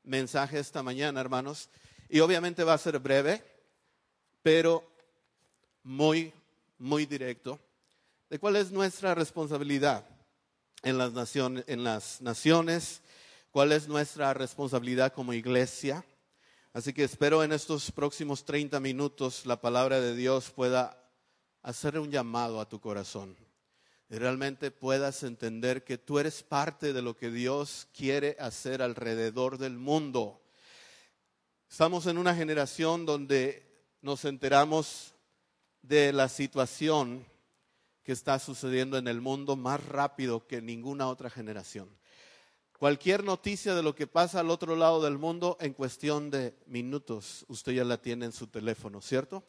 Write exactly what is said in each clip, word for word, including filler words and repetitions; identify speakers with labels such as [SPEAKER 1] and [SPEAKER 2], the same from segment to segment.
[SPEAKER 1] mensaje esta mañana, hermanos. Y obviamente va a ser breve, pero muy, muy directo. ¿De cuál es nuestra responsabilidad en las naciones, en las naciones? ¿Cuál es nuestra responsabilidad como iglesia? Así que espero en estos próximos treinta minutos la palabra de Dios pueda hacer un llamado a tu corazón. Y realmente puedas entender que tú eres parte de lo que Dios quiere hacer alrededor del mundo. Estamos en una generación donde nos enteramos de la situación que está sucediendo en el mundo más rápido que ninguna otra generación. Cualquier noticia de lo que pasa al otro lado del mundo, en cuestión de minutos, usted ya la tiene en su teléfono, ¿cierto?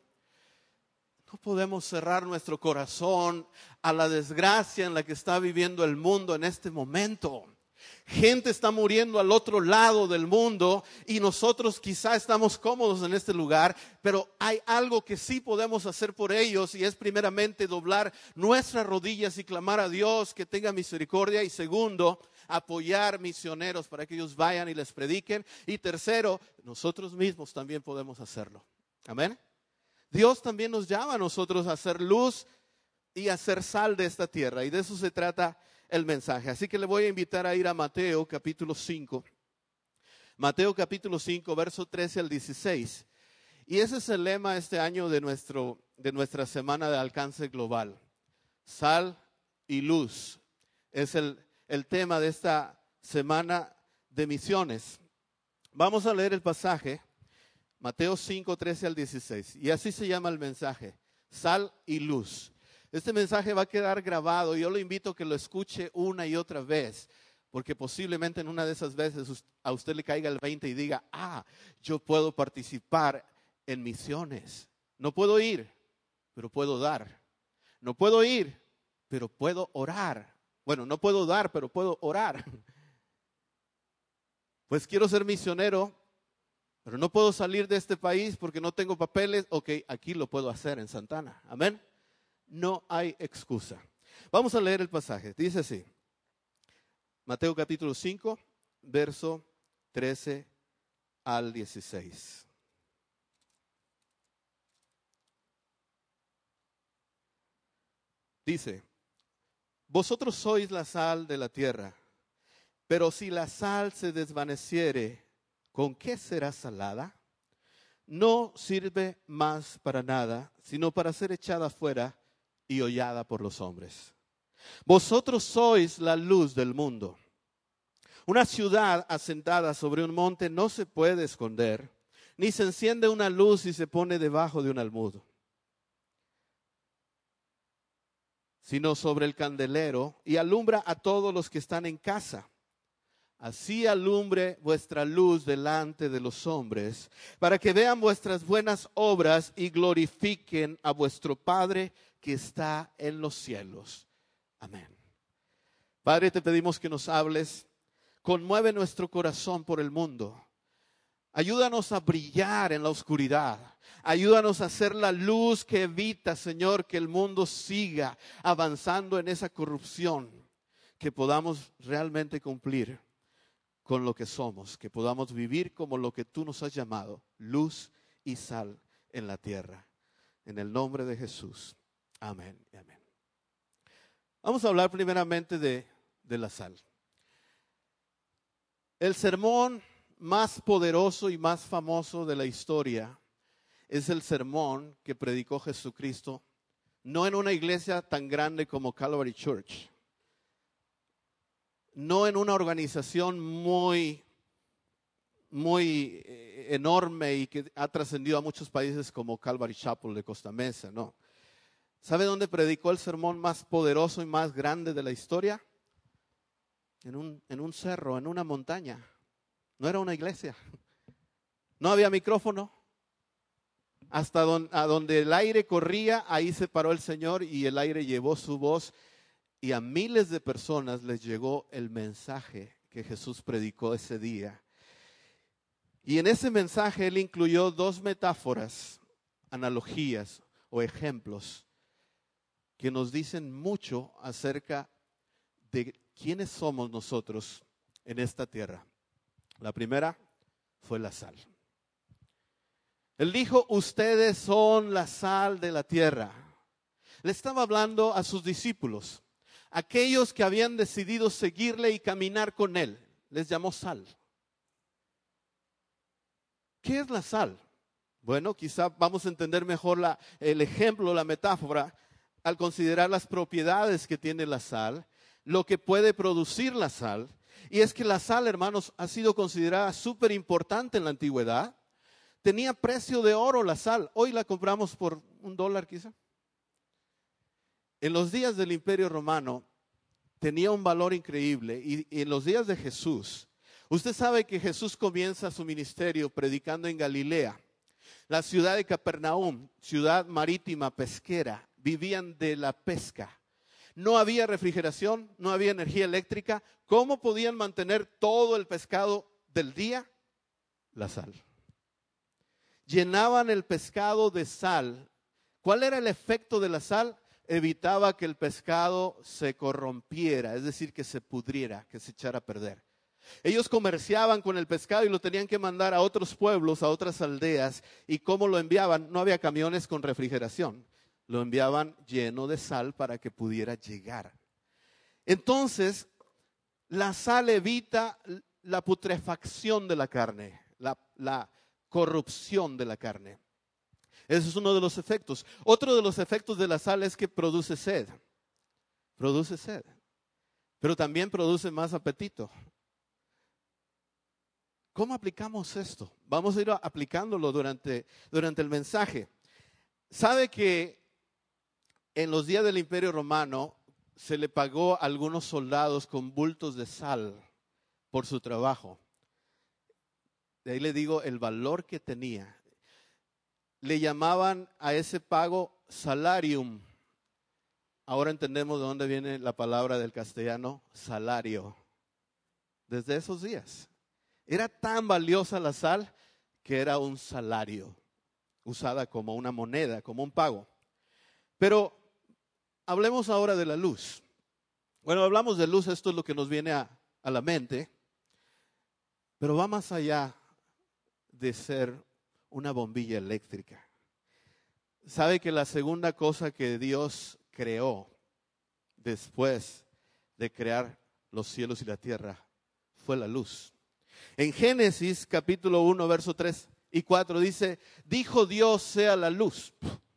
[SPEAKER 1] No podemos cerrar nuestro corazón a la desgracia en la que está viviendo el mundo en este momento. Gente está muriendo al otro lado del mundo y nosotros quizá estamos cómodos en este lugar, pero hay algo que sí podemos hacer por ellos y es primeramente doblar nuestras rodillas y clamar a Dios que tenga misericordia, y segundo, apoyar misioneros para que ellos vayan y les prediquen, y tercero, nosotros mismos también podemos hacerlo. Amén. Dios también nos llama a nosotros a hacer luz y a hacer sal de esta tierra, y de eso se trata el mensaje. Así que le voy a invitar a ir a Mateo capítulo cinco. Mateo capítulo cinco, verso trece al dieciséis. Y ese es el lema este año de, nuestro, de nuestra semana de alcance global. Sal y luz es el, el tema de esta semana de misiones. Vamos a leer el pasaje. Mateo cinco, trece al dieciséis. Y así se llama el mensaje, sal y luz. Este mensaje va a quedar grabado y yo lo invito a que lo escuche una y otra vez, porque posiblemente en una de esas veces a usted le caiga el veinte y diga, ah, yo puedo participar en misiones. No puedo ir, pero puedo dar. No puedo ir, pero puedo orar. Bueno, no puedo dar, pero puedo orar. Pues quiero ser misionero, pero no puedo salir de este país porque no tengo papeles. Ok, aquí lo puedo hacer en Santana. Amén. No hay excusa. Vamos a leer el pasaje. Dice así. Mateo capítulo cinco, verso trece al dieciséis. Dice, vosotros sois la sal de la tierra, pero si la sal se desvaneciere, ¿con qué será salada? No sirve más para nada, sino para ser echada fuera y hollada por los hombres. Vosotros sois la luz del mundo. Una ciudad asentada sobre un monte no se puede esconder, ni se enciende una luz y se pone debajo de un almud, sino sobre el candelero y alumbra a todos los que están en casa. Así alumbre vuestra luz delante de los hombres, para que vean vuestras buenas obras y glorifiquen a vuestro Padre que está en los cielos. Amén. Padre, te pedimos que nos hables, conmueve nuestro corazón por el mundo. Ayúdanos a brillar en la oscuridad. Ayúdanos a ser la luz que evita, Señor, que el mundo siga avanzando en esa corrupción, que podamos realmente cumplir con lo que somos, que podamos vivir como lo que tú nos has llamado, luz y sal en la tierra. En el nombre de Jesús. Amén y amén. Vamos a hablar primeramente de, de la sal. El sermón más poderoso y más famoso de la historia es el sermón que predicó Jesucristo, no en una iglesia tan grande como Calvary Church, no en una organización muy, muy enorme y que ha trascendido a muchos países como Calvary Chapel de Costa Mesa, no. ¿Sabe dónde predicó el sermón más poderoso y más grande de la historia? En un, en un cerro, en una montaña. No era una iglesia. No había micrófono. Hasta don, a donde el aire corría, ahí se paró el Señor y el aire llevó su voz. Y a miles de personas les llegó el mensaje que Jesús predicó ese día. Y en ese mensaje Él incluyó dos metáforas, analogías o ejemplos que nos dicen mucho acerca de quiénes somos nosotros en esta tierra. La primera fue la sal. Él dijo, ustedes son la sal de la tierra. Le estaba hablando a sus discípulos, aquellos que habían decidido seguirle y caminar con él. Les llamó sal. ¿Qué es la sal? Bueno, quizá vamos a entender mejor la, el ejemplo, la metáfora, al considerar las propiedades que tiene la sal, lo que puede producir la sal. Y es que la sal, hermanos, ha sido considerada súper importante en la antigüedad. Tenía precio de oro la sal. Hoy la compramos por un dólar quizá. En los días del Imperio Romano tenía un valor increíble. Y, y en los días de Jesús, usted sabe que Jesús comienza su ministerio predicando en Galilea. La ciudad de Capernaum, ciudad marítima, pesquera, vivían de la pesca. No había refrigeración, no había energía eléctrica. ¿Cómo podían mantener todo el pescado del día? La sal. Llenaban el pescado de sal. ¿Cuál era el efecto de la sal? Evitaba que el pescado se corrompiera, es decir, que se pudriera, que se echara a perder. Ellos comerciaban con el pescado y lo tenían que mandar a otros pueblos, a otras aldeas. ¿Y cómo lo enviaban? No había camiones con refrigeración. Lo enviaban lleno de sal para que pudiera llegar. Entonces, la sal evita la putrefacción de la carne, la, la corrupción de la carne. Ese es uno de los efectos. Otro de los efectos de la sal es que produce sed. Produce sed. Pero también produce más apetito. ¿Cómo aplicamos esto? Vamos a ir aplicándolo durante, durante el mensaje. ¿Sabe que en los días del Imperio Romano se le pagó a algunos soldados con bultos de sal por su trabajo? De ahí le digo el valor que tenía. Le llamaban a ese pago salarium. Ahora entendemos de dónde viene la palabra del castellano salario. Desde esos días. Era tan valiosa la sal que era un salario, usada como una moneda, como un pago. Pero hablemos ahora de la luz. Bueno, hablamos de luz, esto es lo que nos viene a, a la mente, pero va más allá de ser una bombilla eléctrica. ¿Sabe que la segunda cosa que Dios creó después de crear los cielos y la tierra fue la luz? En Génesis capítulo uno, verso tres y cuatro dice, dijo Dios sea la luz.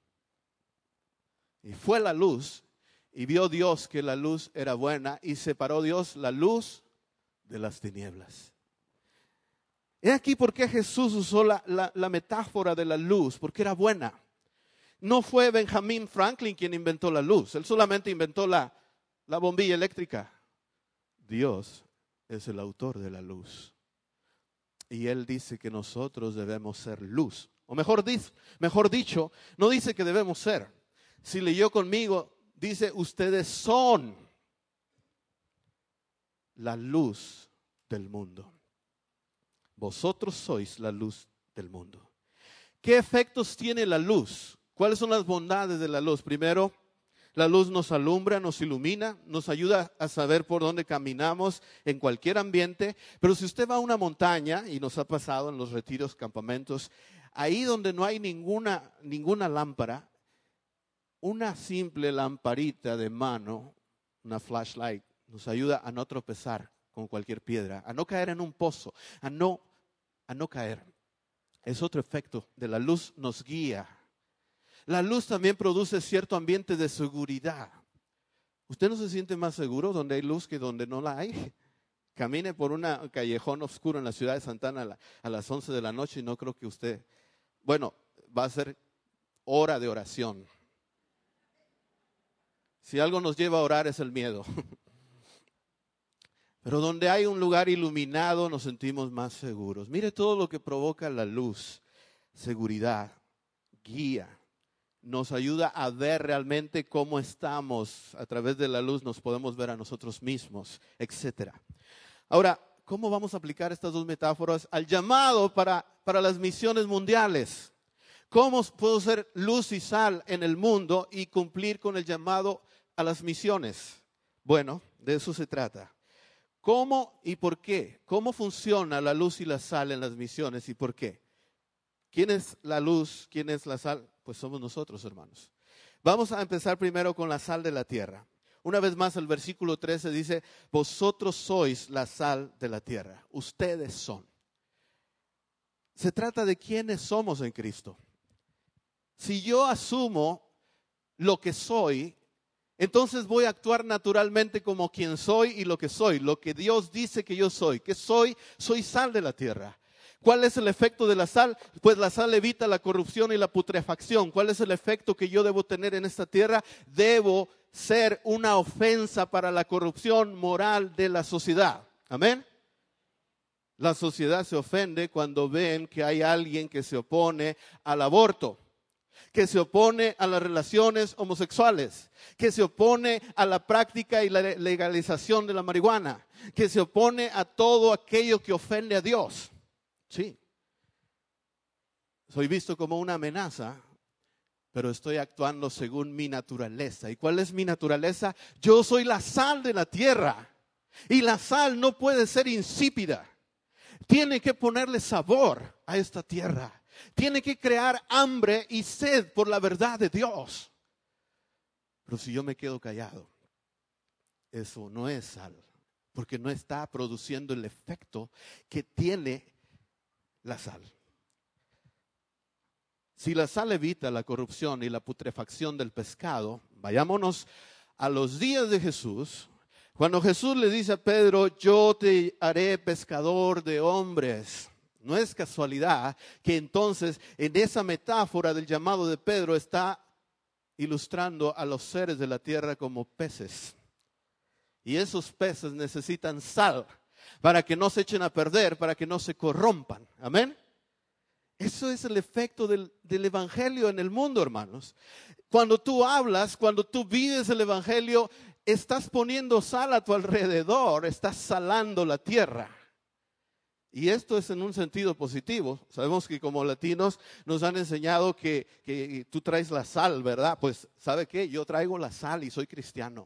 [SPEAKER 1] Y fue la luz, y vio Dios que la luz era buena, y separó Dios la luz de las tinieblas. He aquí por qué Jesús usó la, la, la metáfora de la luz, porque era buena. No fue Benjamin Franklin quien inventó la luz, él solamente inventó la, la bombilla eléctrica. Dios es el autor de la luz. Y Él dice que nosotros debemos ser luz. O mejor, mejor dicho, no dice que debemos ser. Si leyó conmigo, dice, ustedes son la luz del mundo. Vosotros sois la luz del mundo. ¿Qué efectos tiene la luz? ¿Cuáles son las bondades de la luz? Primero, la luz nos alumbra, nos ilumina, nos ayuda a saber por dónde caminamos en cualquier ambiente. Pero si usted va a una montaña, y nos ha pasado en los retiros, campamentos, ahí donde no hay ninguna, ninguna lámpara, una simple lamparita de mano, una flashlight, nos ayuda a no tropezar con cualquier piedra, a no caer en un pozo, a no, a no caer. Es otro efecto de la luz, nos guía. La luz también produce cierto ambiente de seguridad. ¿Usted no se siente más seguro donde hay luz que donde no la hay? Camine por un callejón oscuro en la ciudad de Santana a, la, a las once de la noche y no creo que usted, bueno, va a ser hora de oración. Si algo nos lleva a orar es el miedo. Pero donde hay un lugar iluminado nos sentimos más seguros. Mire todo lo que provoca la luz, seguridad, guía. Nos ayuda a ver realmente cómo estamos. A través de la luz nos podemos ver a nosotros mismos, etcétera. Ahora, ¿cómo vamos a aplicar estas dos metáforas al llamado para, para las misiones mundiales? ¿Cómo puedo ser luz y sal en el mundo y cumplir con el llamado a las misiones? Bueno, de eso se trata. ¿Cómo y por qué? ¿Cómo funciona la luz y la sal en las misiones y por qué? ¿Quién es la luz? ¿Quién es la sal? Pues somos nosotros, hermanos. Vamos a empezar primero con la sal de la tierra. Una vez más, el versículo trece dice, vosotros sois la sal de la tierra. Ustedes son. Se trata de quiénes somos en Cristo. Si yo asumo lo que soy, entonces voy a actuar naturalmente como quien soy y lo que soy, lo que Dios dice que yo soy. ¿Qué soy? Soy sal de la tierra. ¿Cuál es el efecto de la sal? Pues la sal evita la corrupción y la putrefacción. ¿Cuál es el efecto que yo debo tener en esta tierra? Debo ser una ofensa para la corrupción moral de la sociedad. Amén. La sociedad se ofende cuando ven que hay alguien que se opone al aborto, que se opone a las relaciones homosexuales, que se opone a la práctica y la legalización de la marihuana, que se opone a todo aquello que ofende a Dios. Sí, soy visto como una amenaza, pero estoy actuando según mi naturaleza. ¿Y cuál es mi naturaleza? Yo soy la sal de la tierra y la sal no puede ser insípida. Tiene que ponerle sabor a esta tierra. Tiene que crear hambre y sed por la verdad de Dios. Pero si yo me quedo callado, eso no es sal, porque no está produciendo el efecto que tiene la sal. Si la sal evita la corrupción y la putrefacción del pescado, vayámonos a los días de Jesús. Cuando Jesús le dice a Pedro, yo te haré pescador de hombres. No es casualidad que entonces en esa metáfora del llamado de Pedro está ilustrando a los seres de la tierra como peces. Y esos peces necesitan sal para que no se echen a perder, para que no se corrompan. Amén. Eso es el efecto del, del evangelio en el mundo, hermanos. Cuando tú hablas, cuando tú vives el evangelio, estás poniendo sal a tu alrededor, estás salando la tierra. Y esto es en un sentido positivo. Sabemos que como latinos nos han enseñado que, que tú traes la sal, ¿verdad? Pues, ¿sabe qué? Yo traigo la sal y soy cristiano.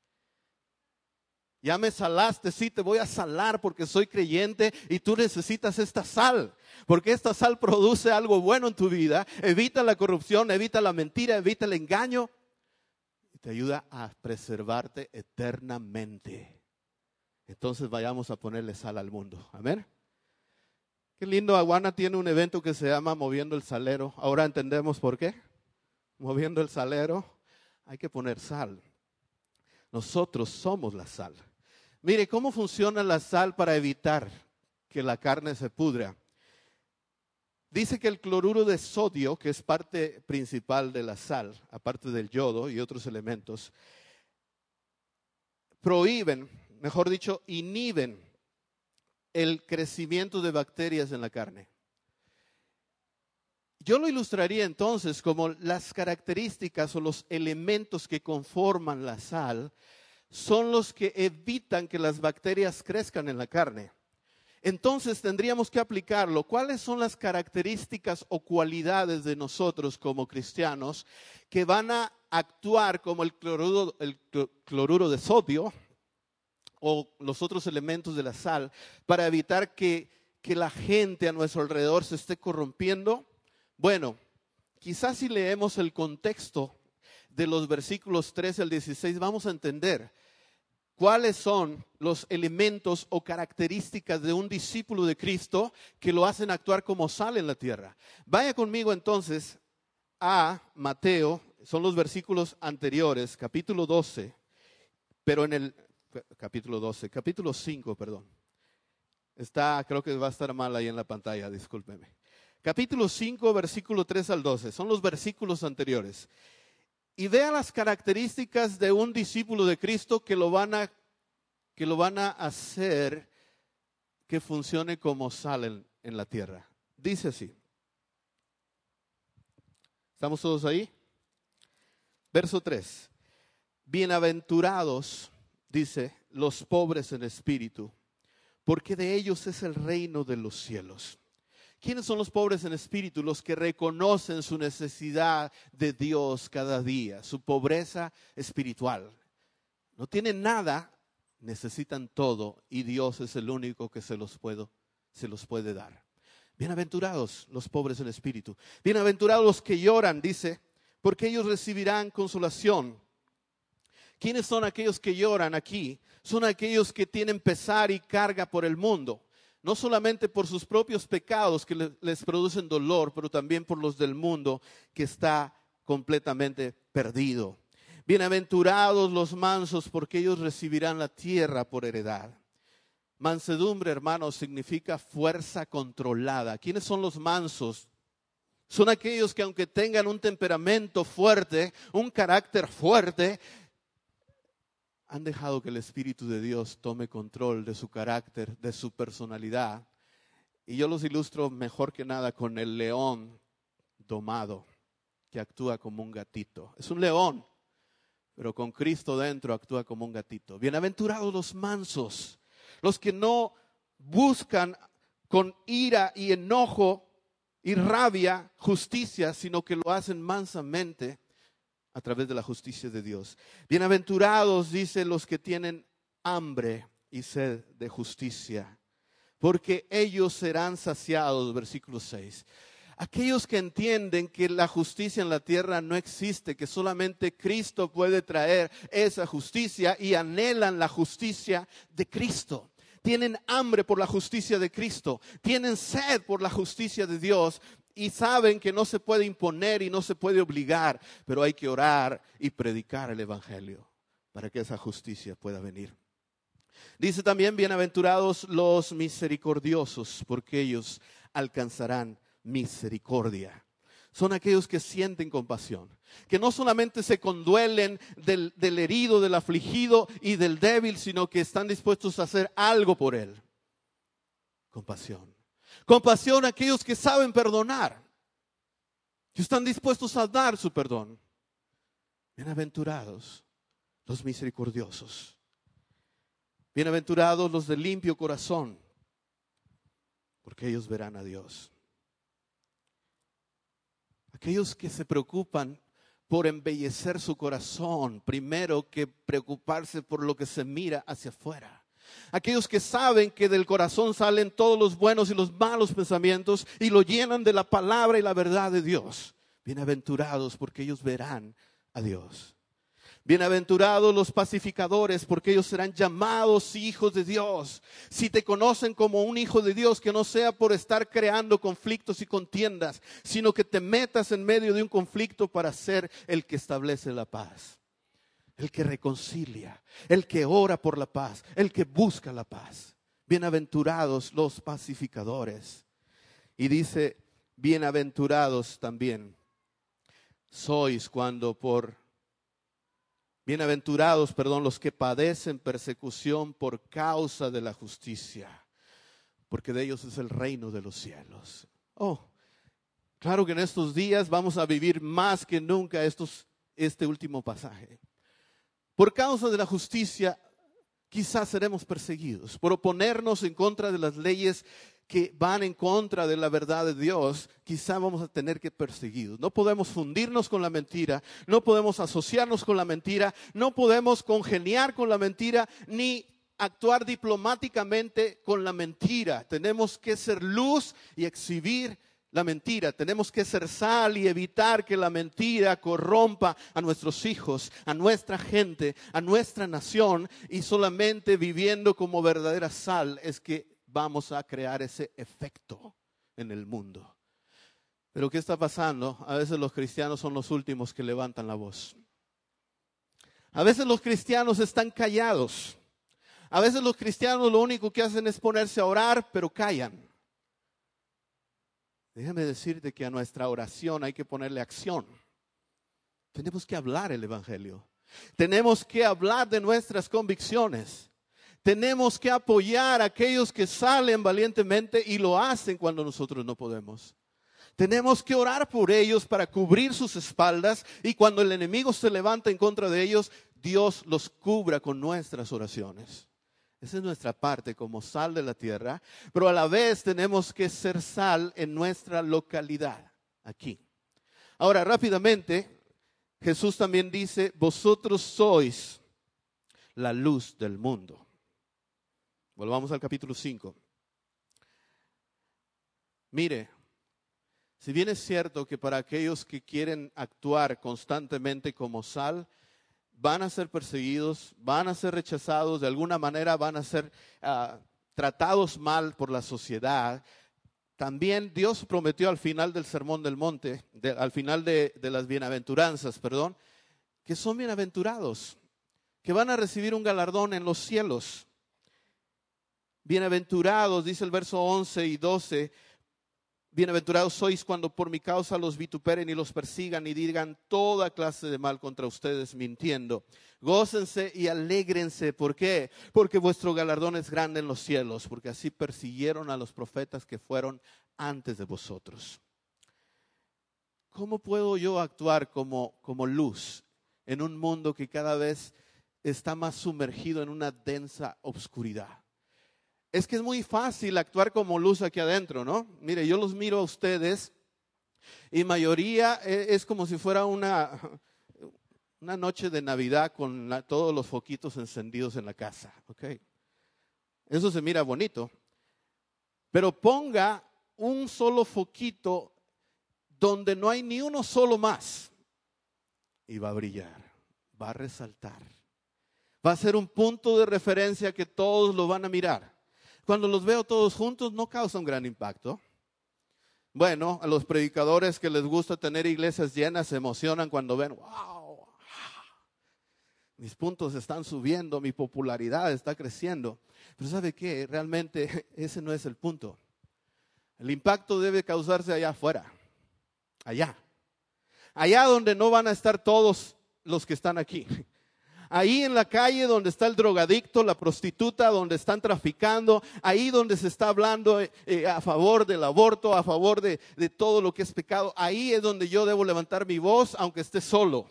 [SPEAKER 1] Ya me salaste, sí, te voy a salar porque soy creyente y tú necesitas esta sal. Porque esta sal produce algo bueno en tu vida, evita la corrupción, evita la mentira, evita el engaño y te ayuda a preservarte eternamente. Entonces vayamos a ponerle sal al mundo. Amén. Qué lindo, Aguana tiene un evento que se llama Moviendo el Salero. Ahora entendemos por qué. Moviendo el salero, hay que poner sal. Nosotros somos la sal. Mire, ¿cómo funciona la sal para evitar que la carne se pudra? Dice que el cloruro de sodio, que es parte principal de la sal, aparte del yodo y otros elementos, prohíben, mejor dicho, inhiben el crecimiento de bacterias en la carne. Yo lo ilustraría entonces como las características o los elementos que conforman la sal son los que evitan que las bacterias crezcan en la carne. Entonces tendríamos que aplicarlo. ¿Cuáles son las características o cualidades de nosotros como cristianos que van a actuar como el cloruro, el cloruro de sodio o los otros elementos de la sal para evitar que, que la gente a nuestro alrededor se esté corrompiendo? Bueno, quizás si leemos el contexto de los versículos trece al dieciséis, vamos a entender cuáles son los elementos o características de un discípulo de Cristo que lo hacen actuar como sal en la tierra. Vaya conmigo entonces a Mateo, son los versículos anteriores, capítulo doce, pero en el capítulo doce, capítulo cinco, perdón. Está, creo que va a estar mal ahí en la pantalla, discúlpeme. Capítulo cinco, versículo tres al doce, son los versículos anteriores. Y vea las características de un discípulo de Cristo que lo van a, que lo van a hacer que funcione como sal en, en la tierra. Dice así. ¿Estamos todos ahí? Verso tres. Bienaventurados, dice, los pobres en espíritu, porque de ellos es el reino de los cielos. ¿Quiénes son los pobres en espíritu? Los que reconocen su necesidad de Dios cada día, su pobreza espiritual. No tienen nada, necesitan todo y Dios es el único que se los puede, se los puede dar. Bienaventurados los pobres en espíritu. Bienaventurados los que lloran, dice, porque ellos recibirán consolación. ¿Quiénes son aquellos que lloran aquí? Son aquellos que tienen pesar y carga por el mundo. No solamente por sus propios pecados que les producen dolor, pero también por los del mundo que está completamente perdido. Bienaventurados los mansos, porque ellos recibirán la tierra por heredad. Mansedumbre, hermanos, significa fuerza controlada. ¿Quiénes son los mansos? Son aquellos que aunque tengan un temperamento fuerte, un carácter fuerte, han dejado que el Espíritu de Dios tome control de su carácter, de su personalidad. Y yo los ilustro mejor que nada con el león domado, que actúa como un gatito. Es un león, pero con Cristo dentro actúa como un gatito. Bienaventurados los mansos, los que no buscan con ira y enojo y rabia justicia, sino que lo hacen mansamente a través de la justicia de Dios. Bienaventurados, dice, los que tienen hambre y sed de justicia, porque ellos serán saciados. Versículo seis. Aquellos que entienden que la justicia en la tierra no existe, que solamente Cristo puede traer esa justicia y anhelan la justicia de Cristo. Tienen hambre por la justicia de Cristo, tienen sed por la justicia de Dios y saben que no se puede imponer y no se puede obligar, pero hay que orar y predicar el evangelio para que esa justicia pueda venir. Dice también, bienaventurados los misericordiosos, porque ellos alcanzarán misericordia. Son aquellos que sienten compasión, que no solamente se conduelen del, del herido, del afligido y del débil, sino que están dispuestos a hacer algo por él. Compasión. Compasión a aquellos que saben perdonar, que están dispuestos a dar su perdón. Bienaventurados los misericordiosos. Bienaventurados los de limpio corazón, porque ellos verán a Dios. Aquellos que se preocupan por embellecer su corazón, primero que preocuparse por lo que se mira hacia afuera. Aquellos que saben que del corazón salen todos los buenos y los malos pensamientos y lo llenan de la palabra y la verdad de Dios. Bienaventurados, porque ellos verán a Dios. Bienaventurados los pacificadores, porque ellos serán llamados hijos de Dios. Si te conocen como un hijo de Dios, que no sea por estar creando conflictos y contiendas, sino que te metas en medio de un conflicto para ser el que establece la paz, el que reconcilia, el que ora por la paz, el que busca la paz. Bienaventurados los pacificadores. Y dice, bienaventurados también sois cuando por Bienaventurados, perdón, los que padecen persecución por causa de la justicia, porque de ellos es el reino de los cielos. Oh, claro que en estos días vamos a vivir más que nunca estos, este último pasaje. Por causa de la justicia, quizás seremos perseguidos. Por oponernos en contra de las leyes que van en contra de la verdad de Dios, quizá vamos a tener que ser perseguidos. No podemos fundirnos con la mentira, no podemos asociarnos con la mentira, no podemos congeniar con la mentira, ni actuar diplomáticamente con la mentira. Tenemos que ser luz y exhibir la mentira. Tenemos que ser sal y evitar que la mentira corrompa a nuestros hijos, a nuestra gente, a nuestra nación, y solamente viviendo como verdadera sal es que vamos a crear ese efecto en el mundo. Pero ¿qué está pasando? A veces los cristianos son los últimos que levantan la voz. A veces los cristianos están callados. A veces los cristianos lo único que hacen es ponerse a orar, pero callan. Déjame decirte que a nuestra oración hay que ponerle acción. Tenemos que hablar el evangelio. Tenemos que hablar de nuestras convicciones. Tenemos que apoyar a aquellos que salen valientemente y lo hacen cuando nosotros no podemos. Tenemos que orar por ellos para cubrir sus espaldas, y cuando el enemigo se levanta en contra de ellos, Dios los cubra con nuestras oraciones. Esa es nuestra parte como sal de la tierra, pero a la vez tenemos que ser sal en nuestra localidad, aquí. Ahora, rápidamente, Jesús también dice, vosotros sois la luz del mundo. Volvamos al capítulo cinco. Mire, si bien es cierto que para aquellos que quieren actuar constantemente como sal, van a ser perseguidos, van a ser rechazados, de alguna manera van a ser uh, tratados mal por la sociedad. También Dios prometió al final del Sermón del Monte, de, al final de, de las bienaventuranzas, perdón, que son bienaventurados, que van a recibir un galardón en los cielos. Bienaventurados, dice el verso once y doce, bienaventurados sois cuando por mi causa los vituperen y los persigan y digan toda clase de mal contra ustedes mintiendo. Gócense y alégrense. ¿Por qué? Porque vuestro galardón es grande en los cielos, porque así persiguieron a los profetas que fueron antes de vosotros. ¿Cómo puedo yo actuar como, como luz en un mundo que cada vez está más sumergido en una densa oscuridad? Es que es muy fácil actuar como luz aquí adentro, ¿no? Mire, yo los miro a ustedes y mayoría es como si fuera una, una noche de Navidad con la, todos los foquitos encendidos en la casa, ¿ok? Eso se mira bonito, pero ponga un solo foquito donde no hay ni uno solo más y va a brillar, va a resaltar, va a ser un punto de referencia que todos lo van a mirar. Cuando los veo todos juntos no causa un gran impacto. Bueno, a los predicadores que les gusta tener iglesias llenas se emocionan cuando ven, wow, mis puntos están subiendo, mi popularidad está creciendo. Pero ¿sabe qué? Realmente ese no es el punto. El impacto debe causarse allá afuera, allá. Allá donde no van a estar todos los que están aquí. Ahí en la calle donde está el drogadicto, la prostituta, donde están traficando, ahí donde se está hablando eh, a favor del aborto, a favor de, de todo lo que es pecado, ahí es donde yo debo levantar mi voz aunque esté solo.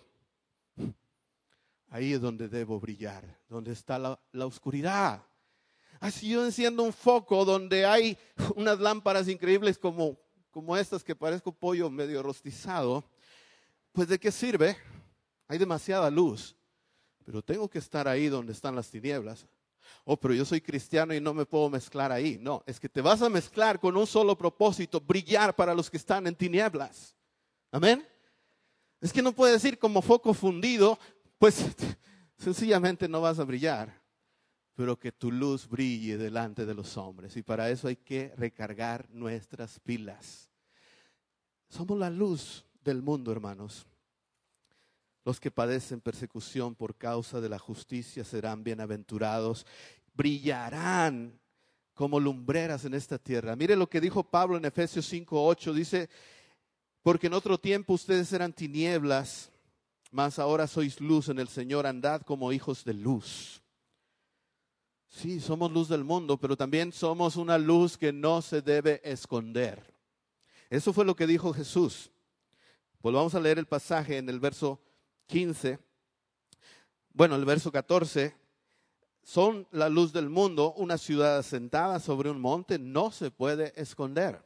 [SPEAKER 1] Ahí es donde debo brillar, donde está la, la oscuridad. Así yo enciendo un foco donde hay unas lámparas increíbles como, como estas que parezco pollo medio rostizado, pues ¿de qué sirve? Hay demasiada luz. Pero tengo que estar ahí donde están las tinieblas. Oh, pero yo soy cristiano y no me puedo mezclar ahí. No, es que te vas a mezclar con un solo propósito, brillar para los que están en tinieblas. Amén. Es que no puedes ir como foco fundido, pues sencillamente no vas a brillar. Pero que tu luz brille delante de los hombres. Y para eso hay que recargar nuestras pilas. Somos la luz del mundo, hermanos. Los que padecen persecución por causa de la justicia serán bienaventurados, brillarán como lumbreras en esta tierra. Mire lo que dijo Pablo en Efesios cinco ocho, dice, porque en otro tiempo ustedes eran tinieblas, mas ahora sois luz en el Señor, andad como hijos de luz. Sí, somos luz del mundo, pero también somos una luz que no se debe esconder. Eso fue lo que dijo Jesús. Volvamos a leer el pasaje en el verso quince, bueno, el verso catorce, son la luz del mundo, una ciudad asentada sobre un monte, no se puede esconder.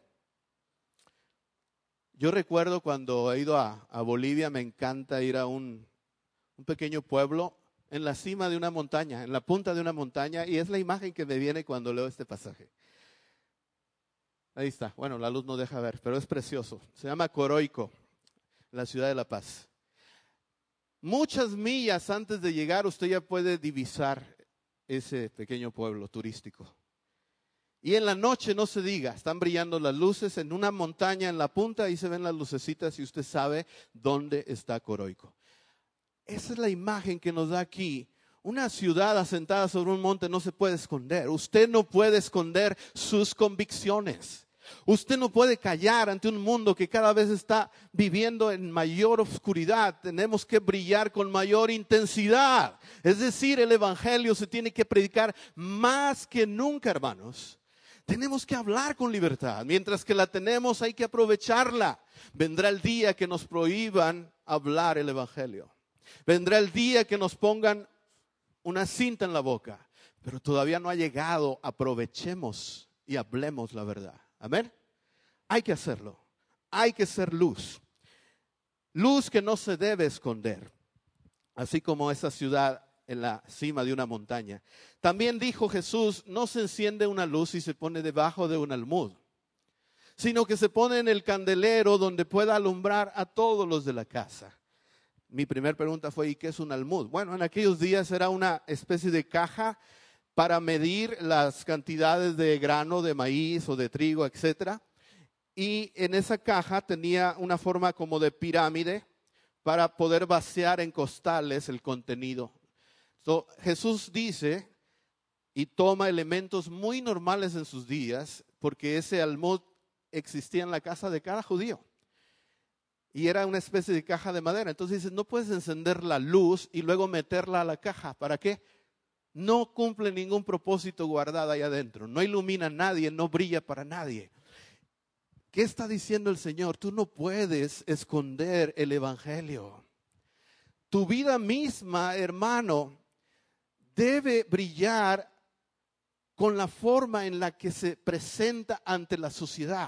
[SPEAKER 1] Yo recuerdo cuando he ido a, a Bolivia, me encanta ir a un, un pequeño pueblo en la cima de una montaña, en la punta de una montaña, y es la imagen que me viene cuando leo este pasaje. Ahí está, bueno, la luz no deja ver, pero es precioso. Se llama Coroico, la ciudad de La Paz. Muchas millas antes de llegar usted ya puede divisar ese pequeño pueblo turístico. Y en la noche no se diga, están brillando las luces en una montaña en la punta, ahí se ven las lucecitas y usted sabe dónde está Coroico. Esa es la imagen que nos da aquí. Una ciudad asentada sobre un monte no se puede esconder. Usted no puede esconder sus convicciones. Usted no puede callar ante un mundo que cada vez está viviendo en mayor oscuridad. Tenemos que brillar con mayor intensidad. Es decir, el evangelio se tiene que predicar más que nunca, hermanos. Tenemos que hablar con libertad. Mientras que la tenemos, hay que aprovecharla. Vendrá el día que nos prohíban hablar el evangelio. Vendrá el día que nos pongan una cinta en la boca. Pero todavía no ha llegado. Aprovechemos y hablemos la verdad. Amén. Hay que hacerlo. Hay que ser luz. Luz que no se debe esconder. Así como esa ciudad en la cima de una montaña. También dijo Jesús, no se enciende una luz y se pone debajo de un almud, sino que se pone en el candelero donde pueda alumbrar a todos los de la casa. Mi primera pregunta fue, ¿y qué es un almud? Bueno, en aquellos días era una especie de caja para medir las cantidades de grano, de maíz o de trigo, etcétera. Y en esa caja tenía una forma como de pirámide para poder vaciar en costales el contenido. So, Jesús dice y toma elementos muy normales en sus días, porque ese almud existía en la casa de cada judío. Y era una especie de caja de madera. Entonces dice, no puedes encender la luz y luego meterla a la caja. ¿Para qué? No cumple ningún propósito guardado ahí adentro. No ilumina a nadie, no brilla para nadie. ¿Qué está diciendo el Señor? Tú no puedes esconder el evangelio. Tu vida misma, hermano, debe brillar con la forma en la que se presenta ante la sociedad.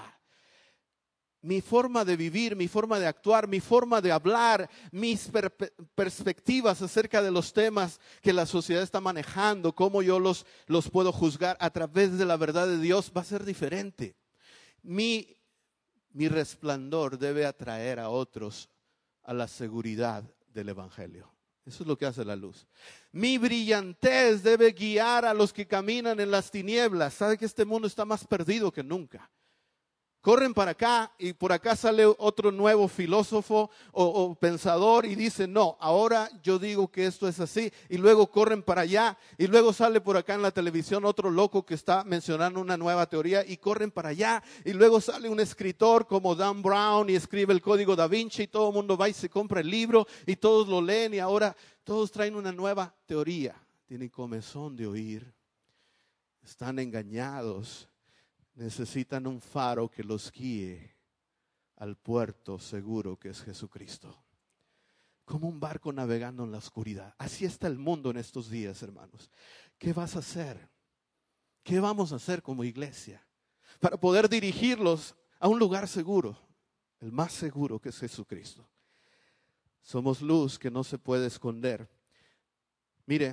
[SPEAKER 1] Mi forma de vivir, mi forma de actuar, mi forma de hablar, mis per- perspectivas acerca de los temas que la sociedad está manejando, cómo yo los, los puedo juzgar a través de la verdad de Dios, va a ser diferente. Mi, mi resplandor debe atraer a otros a la seguridad del evangelio. Eso es lo que hace la luz. Mi brillantez debe guiar a los que caminan en las tinieblas. Sabe que este mundo está más perdido que nunca. Corren para acá y por acá sale otro nuevo filósofo o, o pensador y dice, no, ahora yo digo que esto es así. Y luego corren para allá y luego sale por acá en la televisión otro loco que está mencionando una nueva teoría y corren para allá. Y luego sale un escritor como Dan Brown y escribe el Código Da Vinci y todo el mundo va y se compra el libro y todos lo leen y ahora todos traen una nueva teoría. Tienen comezón de oír, están engañados. Necesitan un faro que los guíe al puerto seguro que es Jesucristo. Como un barco navegando en la oscuridad. Así está el mundo en estos días, hermanos. ¿Qué vas a hacer? ¿Qué vamos a hacer como iglesia? Para poder dirigirlos a un lugar seguro, el más seguro que es Jesucristo. Somos luz que no se puede esconder. Mire,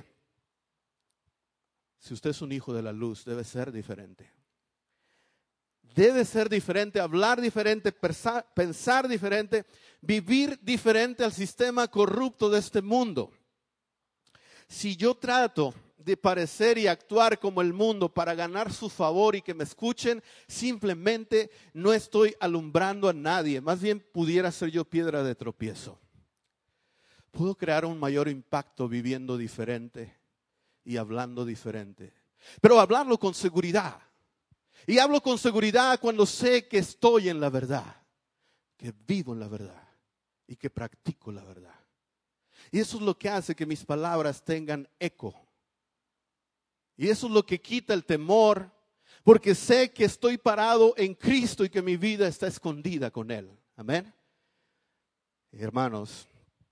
[SPEAKER 1] si usted es un hijo de la luz, debe ser diferente. Debe ser diferente, hablar diferente, pensar, pensar diferente, vivir diferente al sistema corrupto de este mundo. Si yo trato de parecer y actuar como el mundo para ganar su favor y que me escuchen, simplemente no estoy alumbrando a nadie. Más bien pudiera ser yo piedra de tropiezo. Puedo crear un mayor impacto viviendo diferente y hablando diferente. Pero hablarlo con seguridad. Y hablo con seguridad cuando sé que estoy en la verdad, que vivo en la verdad y que practico la verdad. Y eso es lo que hace que mis palabras tengan eco. Y eso es lo que quita el temor, porque sé que estoy parado en Cristo y que mi vida está escondida con Él. Amén. Y hermanos,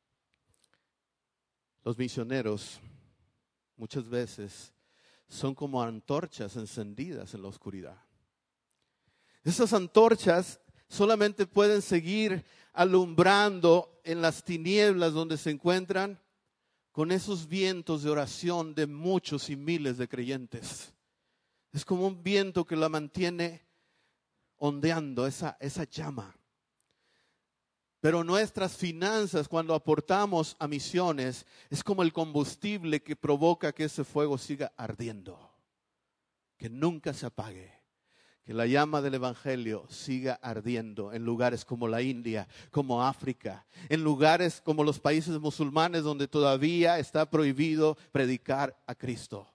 [SPEAKER 1] los misioneros muchas veces son como antorchas encendidas en la oscuridad. Esas antorchas solamente pueden seguir alumbrando en las tinieblas donde se encuentran con esos vientos de oración de muchos y miles de creyentes. Es como un viento que la mantiene ondeando esa, esa llama. Pero nuestras finanzas, cuando aportamos a misiones, es como el combustible que provoca que ese fuego siga ardiendo, que nunca se apague. Que la llama del evangelio siga ardiendo en lugares como la India, como África, en lugares como los países musulmanes donde todavía está prohibido predicar a Cristo.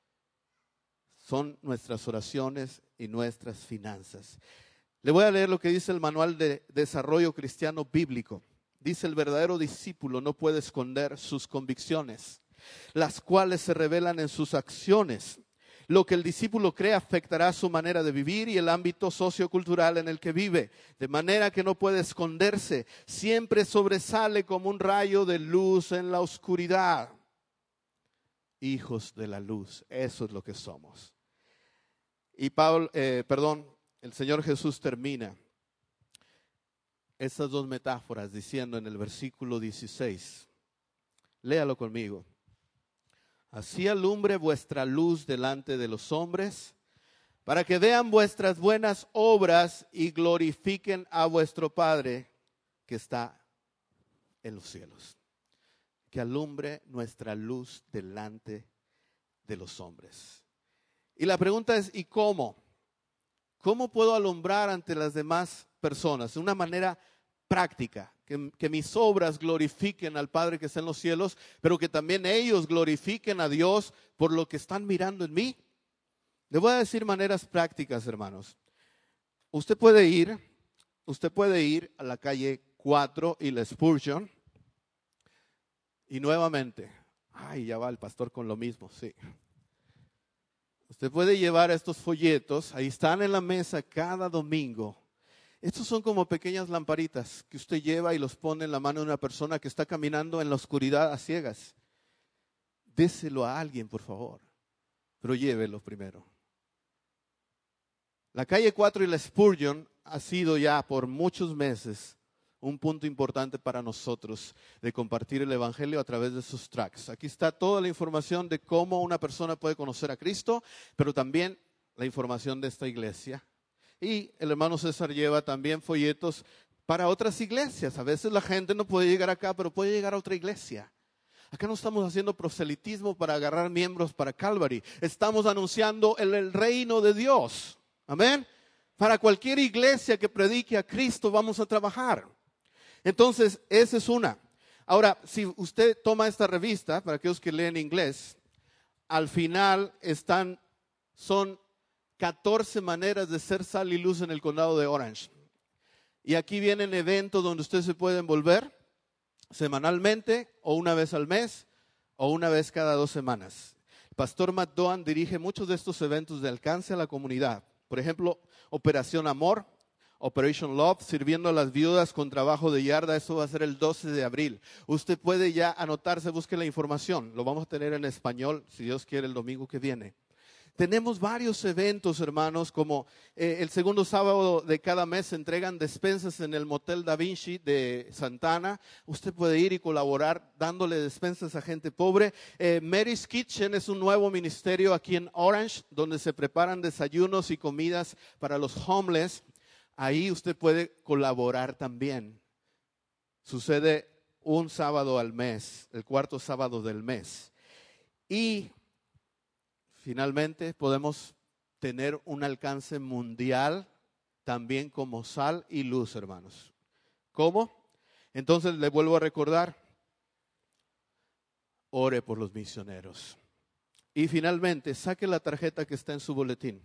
[SPEAKER 1] Son nuestras oraciones y nuestras finanzas. Le voy a leer lo que dice el Manual de Desarrollo Cristiano Bíblico. Dice: el verdadero discípulo no puede esconder sus convicciones, las cuales se revelan en sus acciones. Lo que el discípulo cree afectará su manera de vivir y el ámbito sociocultural en el que vive, de manera que no puede esconderse. Siempre sobresale como un rayo de luz en la oscuridad. Hijos de la luz, eso es lo que somos. Y Pablo, eh, perdón, el Señor Jesús termina estas dos metáforas diciendo en el versículo dieciséis, léalo conmigo. Así alumbre vuestra luz delante de los hombres, para que vean vuestras buenas obras y glorifiquen a vuestro Padre que está en los cielos. Que alumbre nuestra luz delante de los hombres. Y la pregunta es, ¿y cómo? ¿Cómo puedo alumbrar ante las demás personas de una manera práctica? Que, que mis obras glorifiquen al Padre que está en los cielos, pero que también ellos glorifiquen a Dios por lo que están mirando en mí. Le voy a decir maneras prácticas, hermanos. Usted puede ir, usted puede ir a la calle cuatro y la Spurgeon, y nuevamente, ay, ya va el pastor con lo mismo, sí. Usted puede llevar estos folletos, ahí están en la mesa cada domingo. Estos son como pequeñas lamparitas que usted lleva y los pone en la mano de una persona que está caminando en la oscuridad a ciegas. Déselo a alguien, por favor, pero llévelo primero. La calle cuatro y la Spurgeon ha sido ya por muchos meses un punto importante para nosotros de compartir el evangelio a través de sus tracts. Aquí está toda la información de cómo una persona puede conocer a Cristo, pero también la información de esta iglesia. Y el hermano César lleva también folletos para otras iglesias. A veces la gente no puede llegar acá, pero puede llegar a otra iglesia. Acá no estamos haciendo proselitismo para agarrar miembros para Calvary. Estamos anunciando el, el reino de Dios. Amén. Para cualquier iglesia que predique a Cristo vamos a trabajar. Entonces, esa es una. Ahora, si usted toma esta revista, para aquellos que leen inglés, al final están, son catorce maneras de ser sal y luz en el condado de Orange. Y aquí vienen eventos donde usted se puede envolver semanalmente o una vez al mes o una vez cada dos semanas. El pastor Matt Doan dirige muchos de estos eventos de alcance a la comunidad. Por ejemplo, Operación Amor, Operation Love, sirviendo a las viudas con trabajo de yarda. Eso va a ser el doce de abril. Usted puede ya anotarse, busque la información. Lo vamos a tener en español, si Dios quiere, el domingo que viene. Tenemos varios eventos, hermanos, como eh, el segundo sábado de cada mes se entregan despensas en el Motel Da Vinci de Santana. Usted puede ir y colaborar dándole despensas a gente pobre. Eh, Mary's Kitchen es un nuevo ministerio aquí en Orange, donde se preparan desayunos y comidas para los homeless. Ahí usted puede colaborar también. Sucede un sábado al mes, el cuarto sábado del mes. Y finalmente podemos tener un alcance mundial también como sal y luz, hermanos. ¿Cómo? Entonces le vuelvo a recordar, ore por los misioneros. Y finalmente, saque la tarjeta que está en su boletín.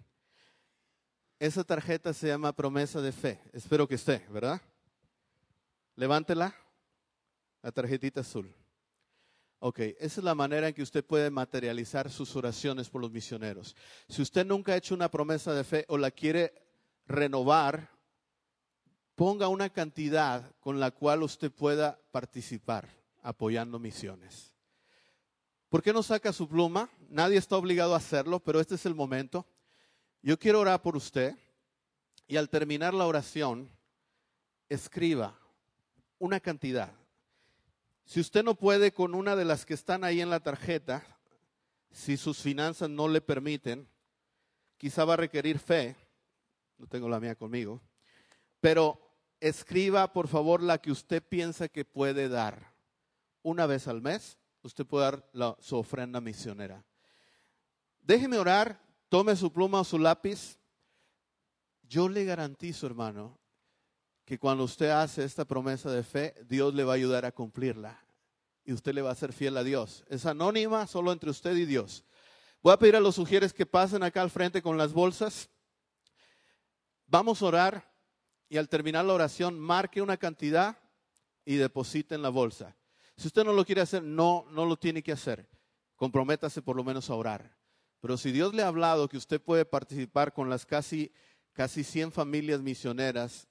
[SPEAKER 1] Esa tarjeta se llama promesa de fe. Espero que esté, ¿verdad? Levántela, la tarjetita azul. Ok, esa es la manera en que usted puede materializar sus oraciones por los misioneros. Si usted nunca ha hecho una promesa de fe o la quiere renovar, ponga una cantidad con la cual usted pueda participar apoyando misiones. ¿Por qué no saca su pluma? Nadie está obligado a hacerlo, pero este es el momento. Yo quiero orar por usted y al terminar la oración, escriba una cantidad. Si usted no puede con una de las que están ahí en la tarjeta, si sus finanzas no le permiten, quizá va a requerir fe, no tengo la mía conmigo, pero escriba por favor la que usted piensa que puede dar. Una vez al mes, usted puede dar la, su ofrenda misionera. Déjeme orar, tome su pluma o su lápiz. Yo le garantizo, hermano, que cuando usted hace esta promesa de fe, Dios le va a ayudar a cumplirla y usted le va a ser fiel a Dios. Es anónima, solo entre usted y Dios. Voy a pedir a los sugieres que pasen acá al frente con las bolsas. Vamos a orar y al terminar la oración, marque una cantidad y deposite en la bolsa. Si usted no lo quiere hacer, no, no lo tiene que hacer. Comprométase por lo menos a orar. Pero si Dios le ha hablado que usted puede participar con las casi, casi cien familias misioneras,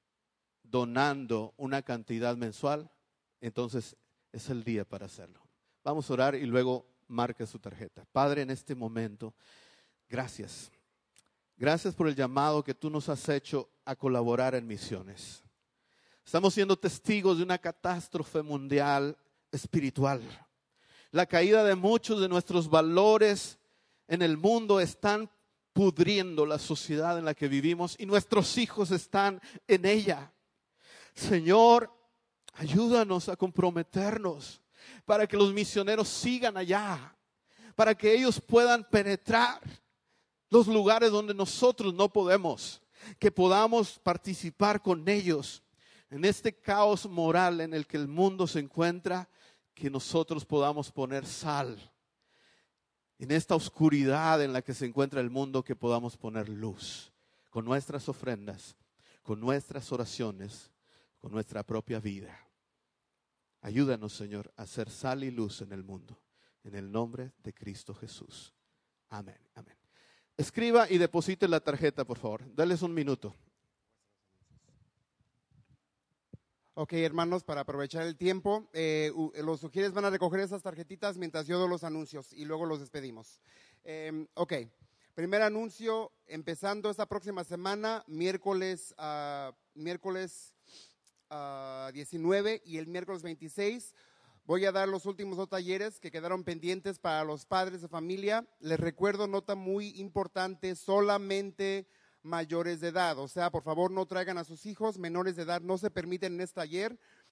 [SPEAKER 1] donando una cantidad mensual, entonces es el día para hacerlo. Vamos a orar y luego marque su tarjeta. Padre, en este momento, gracias. Gracias por el llamado que tú nos has hecho a colaborar en misiones. Estamos siendo testigos de una catástrofe mundial espiritual. La caída de muchos de nuestros valores en el mundo están pudriendo la sociedad en la que vivimos y nuestros hijos están en ella. Señor, ayúdanos a comprometernos para que los misioneros sigan allá, para que ellos puedan penetrar los lugares donde nosotros no podemos, que podamos participar con ellos en este caos moral en el que el mundo se encuentra, que nosotros podamos poner sal. En esta oscuridad en la que se encuentra el mundo, que podamos poner luz con nuestras ofrendas, con nuestras oraciones, con nuestra propia vida. Ayúdanos, Señor, a ser sal y luz en el mundo, en el nombre de Cristo Jesús. Amén, amén. Escriba y deposite la tarjeta, por favor. Dales un minuto.
[SPEAKER 2] Ok, hermanos, para aprovechar el tiempo, eh, los sugieres van a recoger esas tarjetitas mientras yo doy los anuncios y luego los despedimos. Eh, ok, primer anuncio, empezando esta próxima semana, miércoles, uh, miércoles uh, diecinueve y el miércoles veintiséis. Voy a dar los últimos dos talleres que quedaron pendientes para los padres de familia. Les recuerdo, nota muy importante, solamente mayores de edad. O sea, por favor, no traigan a sus hijos, menores de edad no se permiten en este taller.